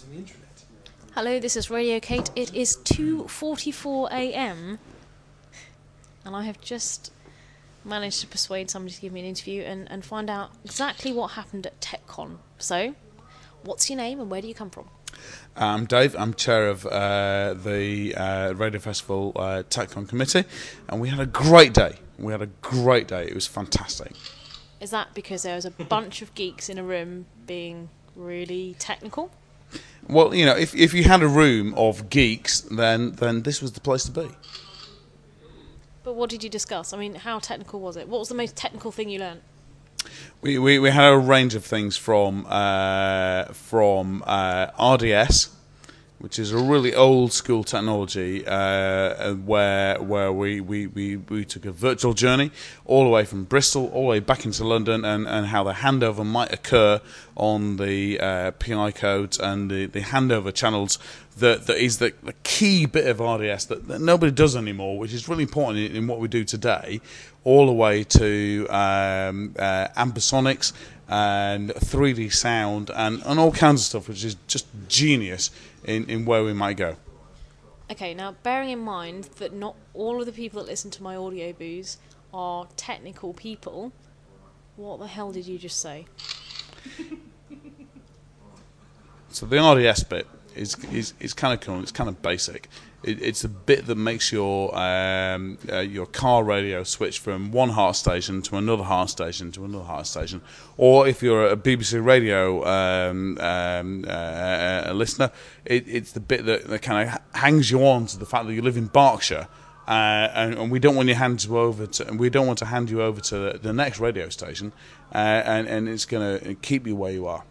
on the internet. Hello, this is Radio Kate. It is 2:44 a.m. and I have just managed to persuade somebody to give me an interview and find out exactly what happened at TechCon. So, what's your name and where do you come from? I'm Dave. I'm chair of the Radio Festival TechCon committee, and we had a great day. It was fantastic. Is that because there was a bunch of geeks in a room being really technical? Well, you know, if you had a room of geeks, then this was the place to be. But what did you discuss? I mean, how technical was it? What was the most technical thing you learned? We had a range of things from RDS, which is a really old school technology, where we took a virtual journey all the way from Bristol all the way back into London, and how the handover might occur on the PI codes and the handover channels. That is the key bit of RDS that nobody does anymore, which is really important in what we do today, all the way to ambisonics and 3D sound and all kinds of stuff, which is just genius in where we might go. Okay, now bearing in mind that not all of the people that listen to my audio booze are technical people, what the hell did you just say? So the RDS bit is kind of cool. It's kind of basic. It's the bit that makes your car radio switch from one heart station to another heart station to another heart station. Or if you're a BBC Radio listener, it's the bit that kind of hangs you on to the fact that you live in Berkshire, and we don't want to hand you over to the next radio station, and it's going to keep you where you are,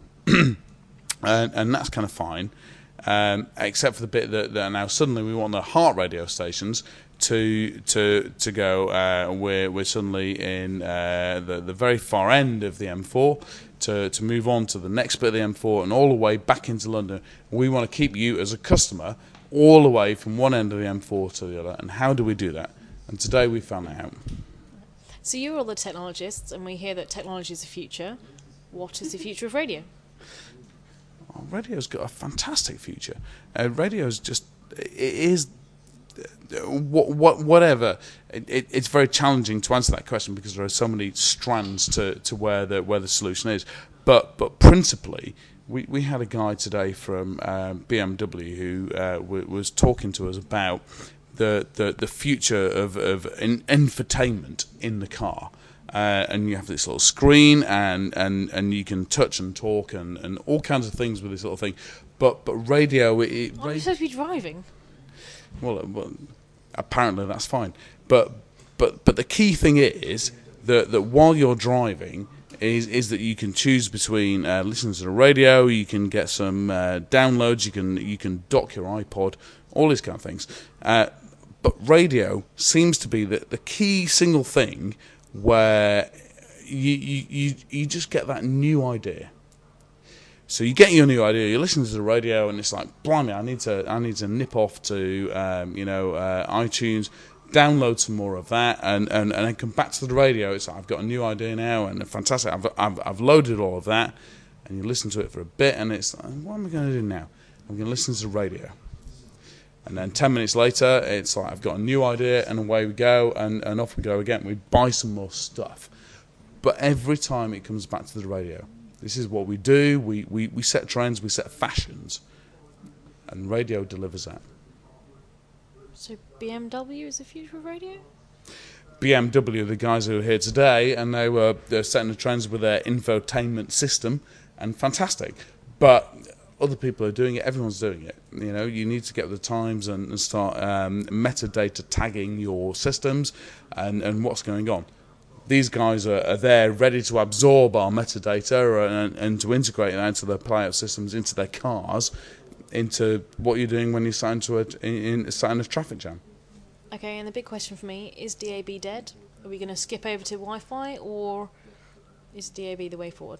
and that's kind of fine. Except for the bit that now suddenly we want the heart radio stations to go. We're suddenly in the very far end of the M4 to move on to the next bit of the M4 and all the way back into London. We want to keep you as a customer all the way from one end of the M4 to the other. And how do we do that? And today we found that out. So you're all the technologists, and we hear that technology is the future. What is the future of radio? Radio's got a fantastic future. Radio's just, it is whatever. It's very challenging to answer that question because there are so many strands to where the solution is. But principally, we had a guy today from BMW who was talking to us about the future of infotainment in the car. And you have this little screen, and you can touch and talk and all kinds of things with this little thing. But radio, Aren't you supposed to be driving? Well, apparently that's fine. But the key thing is that while you're driving, is that you can choose between listening to the radio, you can get some downloads, you can dock your iPod, all these kind of things. But radio seems to be the key single thing where you just get that new idea. So you get your new idea, you listen to the radio, and it's like, blimey, I need to nip off to iTunes, download some more of that, and then come back to the radio. It's like, I've got a new idea now, and fantastic. I've loaded all of that, and you listen to it for a bit, and it's like, what am I going to do now? I'm going to listen to the radio. And then 10 minutes later, it's like, I've got a new idea, and away we go, and off we go again. We buy some more stuff. But every time it comes back to the radio. This is what we do. We set trends, we set fashions. And radio delivers that. So BMW is the future of radio? BMW, the guys who are here today, and they're setting the trends with their infotainment system, and fantastic. But other people are doing it. Everyone's doing it. You know, you need to get with the times and start metadata tagging your systems and what's going on. These guys are there ready to absorb our metadata and to integrate that into their playout systems, into their cars, into what you're doing when you sign to a traffic jam. Okay, and the big question for me, is DAB dead? Are we going to skip over to Wi-Fi, or is DAB the way forward?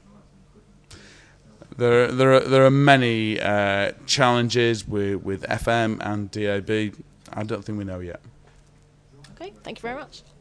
There are many challenges with FM and DAB. I don't think we know yet. Okay, thank you very much.